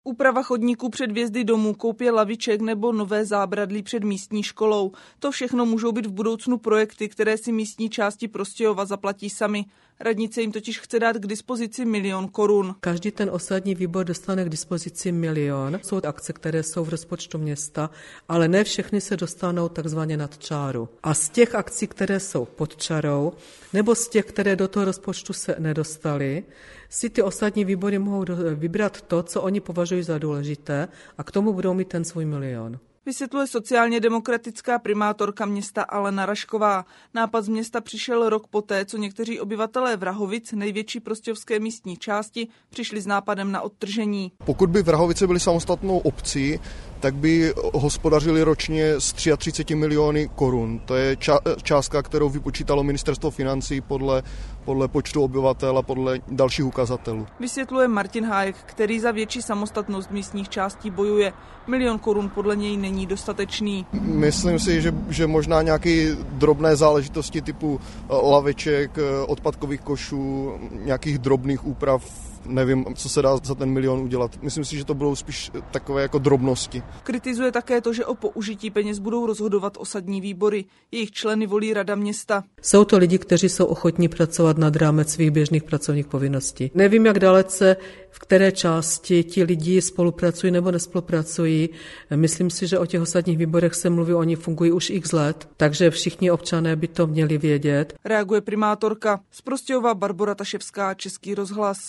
Úprava chodníků před vjezdy domů, koupě laviček nebo nové zábradlí před místní školou. To všechno můžou být v budoucnu projekty, které si místní části Prostějova zaplatí sami. Radnice jim totiž chce dát k dispozici 1 000 000 korun. Každý ten osadní výbor dostane k dispozici 1 000 000. Jsou akce, které jsou v rozpočtu města, ale ne všechny se dostanou takzvaně nad čáru. A z těch akcí, které jsou pod čarou, nebo z těch, které do toho rozpočtu se nedostaly, si ty osadní výbory mohou vybrat to, co oni považují za důležité, a k tomu budou mít ten svůj 1 000 000. Vysvětluje sociálně demokratická primátorka města Alena Rašková. Nápad z města přišel rok poté, co někteří obyvatelé Vrahovic, největší prostějovské místní části, přišli s nápadem na odtržení. Pokud by Vrahovice byly samostatnou obcí, tak by hospodařili ročně s 33 miliony korun. To je částka, kterou vypočítalo ministerstvo financí podle počtu obyvatel a podle dalších ukazatelů. Vysvětluje Martin Hájek, který za větší samostatnost místních částí bojuje. 1 000 000 korun podle něj není dostatečný. Myslím si, že možná nějaké drobné záležitosti typu laveček, odpadkových košů, nějakých drobných úprav, nevím, co se dá za ten 1 000 000 udělat. Myslím si, že to budou spíš takové jako drobnosti. Kritizuje také to, že o použití peněz budou rozhodovat osadní výbory. Jejich členy volí rada města. Jsou to lidi, kteří jsou ochotní pracovat nad rámec svých běžných pracovních povinností. Nevím, jak dalece, v které části ti lidi spolupracují nebo nespolupracují. Myslím si, že o těch osadních výborech se mluví, oni fungují už x let, takže všichni občané by to měli vědět. Reaguje primátorka z Prostějova Barbora Taševská, Český rozhlas.